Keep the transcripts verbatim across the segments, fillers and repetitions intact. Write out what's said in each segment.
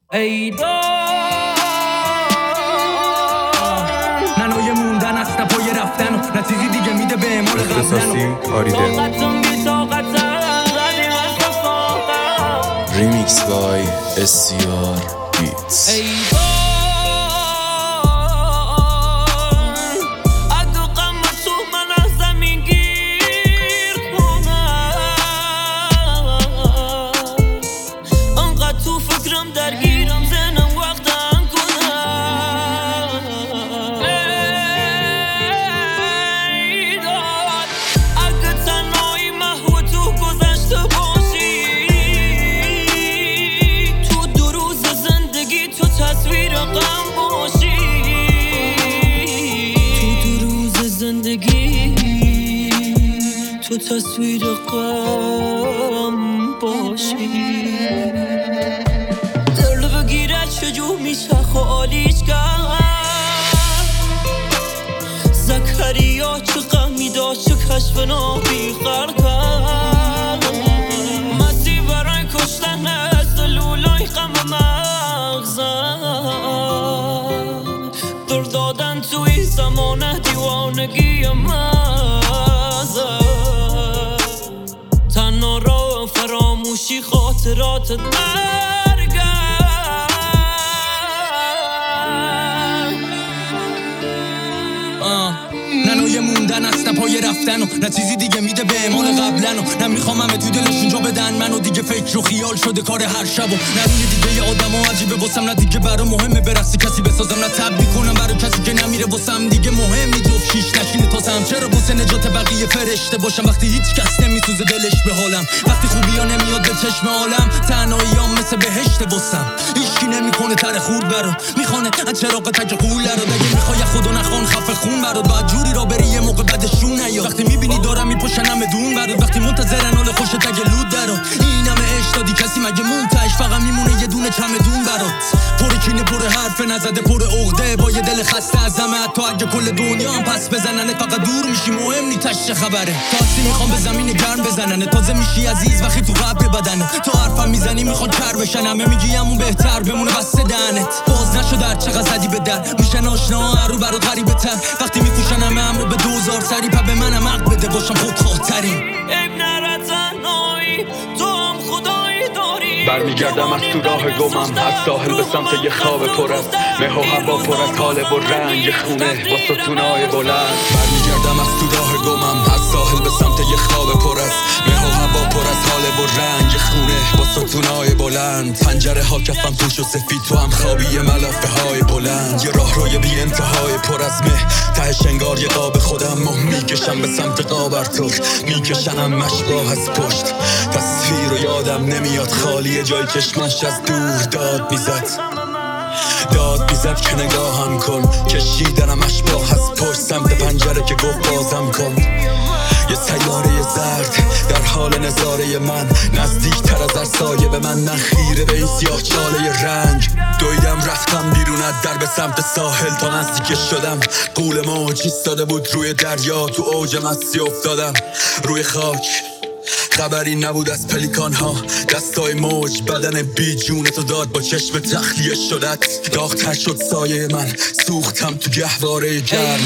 ای دار ننوی موندن است، نه پای رفتن و نه چیزی دیگه میده به اعمال قبلن. ریمیکس بای اسیار بیتس. درگیرم زنم وقتم کنم ای داد اگه تنهایی محو تو گذشته باشی، تو دو روز زندگی تو تصویر غم باشی، تو دو روز زندگی تو تصویر غم باشی. چجور میشه خالیش کرد زکریا، چه غمی داشت، چه کشف نابی خلق کرد. مسیح برای کشتن از لولای غم مغزم، در دادن توی زمان دیوانگی مغزم. تنها را فراموشی خاطرات ننوی موندن است، نه پای رفتن و نه چیزی دیگه میده به اعمال قبلن. و نه میخوام همه تو دلشون جا بدن منو، دیگه فکر و خیال شده کار هر شب. و نه روی دیگه آدم ها عجیبه واسم، نه دیگه برا مهمه برسه کسی بسازم، نه تب میکنم برای کسی که نمیره واسم. دیگه مهم نی جفت شیش نشینه تاسم، چرا واسه نجات بقیه فرشته باشم وقتی هیچ کس نمیسوزه دلش به حالم، وقتی خوبی ها نمیاد به چشم عالم. تنهاییام مثل بهشت واسم، هیچکی نمیکنه تر خور برات، میخونه از چراغ تک قول رو. دیگه میخوای خدا نخوان خفه خون برات، بعد جوری را بری یه موقع بعدشون نیا. وقتی میبینی دارم میپشنم دون برات، وقتی منتظرن حال خوشت اگه لود درات. این همه عشق دادی کسی مگه منتش، فقط میمونه یه دونه چمدون برات. پر کینه پر حرف نزده پر عقده، با یه دل خسته از همه. تو اگه کل دنیا هم پس بزننه فقط دور میشی، مهم نی تش چه خبره. تاسی میخوام به زمین گرم بزننه، تازه میشی عزیز وقتی تو قبر بدنه. تو حرفم میزنی میخواد کر بشن، همه میگی همون بهتر بمونه بسته دهنت. باز نشد هر چقدر زدی به در، میشن آشنا هر رو برات غریبه تر. وقتی میپوشن همه امرو به دوزار سری، پا به منم حق بده باشم خودخواه‌ترین. عیب نره تنهایی، تو هم خدایی داری. برمیگردم از تو راه گمم، از ساحل به سمت یه خواب پر از مه و هوا، پر از قالب و رنگ خونه با ستونای بلند. برمیگردم از تو راه گمم، از ساحل به سمت یه خواب پر از مه و هوا، پر از قالب و رنگ خونه با ستونای بلند. پنجره ها کفم پوش و سفید، تو هم خوابی ملافه های بلند. یه راه روی بی انتهای پر از مه، تهش انگار یه قاب خودم مو میکشم به سمت قابرتور، میکشنم مشباه از پشت. تصویر و یادم نمیاد خالی جای چشمش از دور داد میزد، داد میزد که نگاهم کن. کشیدنم اشباه از پشت سمت پنجره که گفت بازم کن. یه سیاره زرد در حال نظاره من، نزدیک تر از هر سایه به من، نخیره به این سیاه چاله رنگ. دویدم رفتم بیرون از در به سمت ساحل، تا نزدیک شدم قول موج ایستاده بود روی دریا. تو اوج مستی افتادم روی خاک، خبری نبود از پلیکان ها. دستای موج بدن بی جونتو داد با چشم تخلیه شدت. داغ‌تر شد سایه من، سوختم تو گهواره گرم.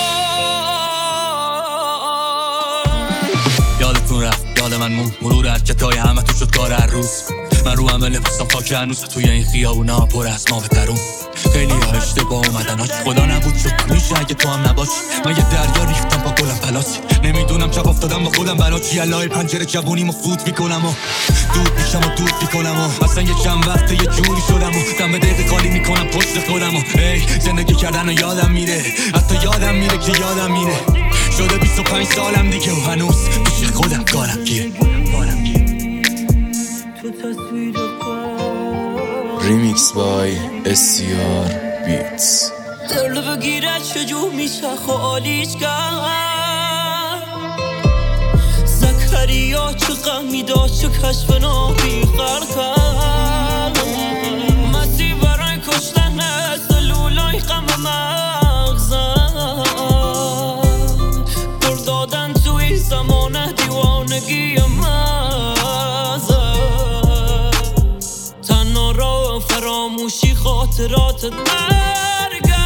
یادتون رفت یاد من مون، مرور حرکتای همه تو شد کار هر روز. من رو همه لباسم پاک هنوز، توی این خیابونا پر از ماه درون. خیلی ها اشتباه اومدن، هاش خدا نبود شد میشه اگه تو هم نباشی. من یه دریا ریختم با گلم پلاسی، نمیدونم چپ افتادم با خودم بلا چی. الهی پنجره جوونیمو فوت میکنم و دود میشم و دود میکنم و اصلا یه چند وقته یه جوری شدم و دم به دقیقه خالی میکنم پشت خودم و ای زندگی کردن و یادم میره، حتی یادم میره که یادم میره. شده بیست و پنج سالم دیگه و هنوز پیش خودم کارم گیره. ریمیکس بای اسیار بیتس. دل بگیره چجور میشه خالیش کرد زکریا، چه غمی داشت، چه کشف نابی خلق کرد. مسیح برای کشتن از لولای غم مغزم، در دادن توی زمان دیوانگی مغزم. تنها را فرا فراموشی خاطرات برگرد.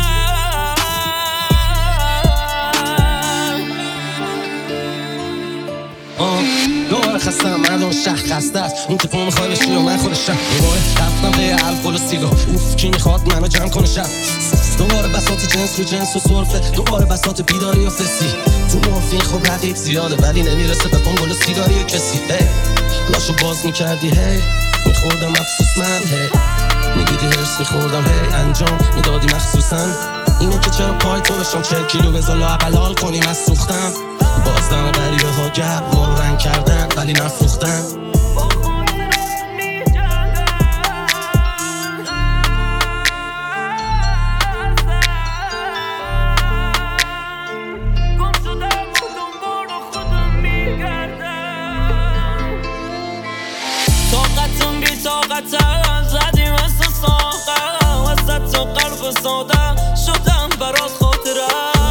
دوباره خستم مردم شهر خسته است. اون که پون میخوای بشی و من خودشم دوباره رفتم به الکل و سیگار. اوف کی میخواد منو جمع کنه شب. دوباره بساط جنس رو جنس و صرفه. دوباره بساط بیداری و فسی. تو مورفین خب رقیق زیاده ولی نمیرسه به قنبل و سیگاری کسی. هی لاشو باز میکردی هی میخوردم افسوس من هی میدیدی هرس میخوردم هی انجام میدادی مخصوصا اینه که چرا پای تو بشم چهل کیلو بزا لااقل حال کنیم از سوختم. باز دم بریه ها گرد ما رو رنگ کردن ولی نفروختن. طاقتم بی طاقتم زدیم اصلا ساقم وسط تا قلب ساده شدم برات خاطره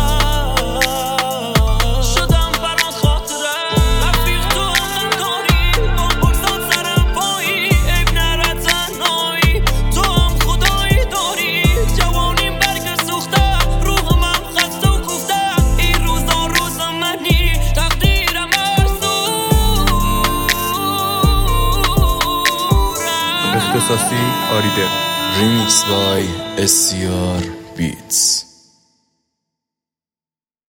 شدم برات خاطره رفیق تو هم داری با برزاد سرم پایی عیب نره تنهایی تو هم خدایی داری جوانیم برگر سوخته روحم هم خسته و کوفته این روزا روزم منی تقدیرم اختصاصی آریده. ریمیکس بای اس سی آر بیتس.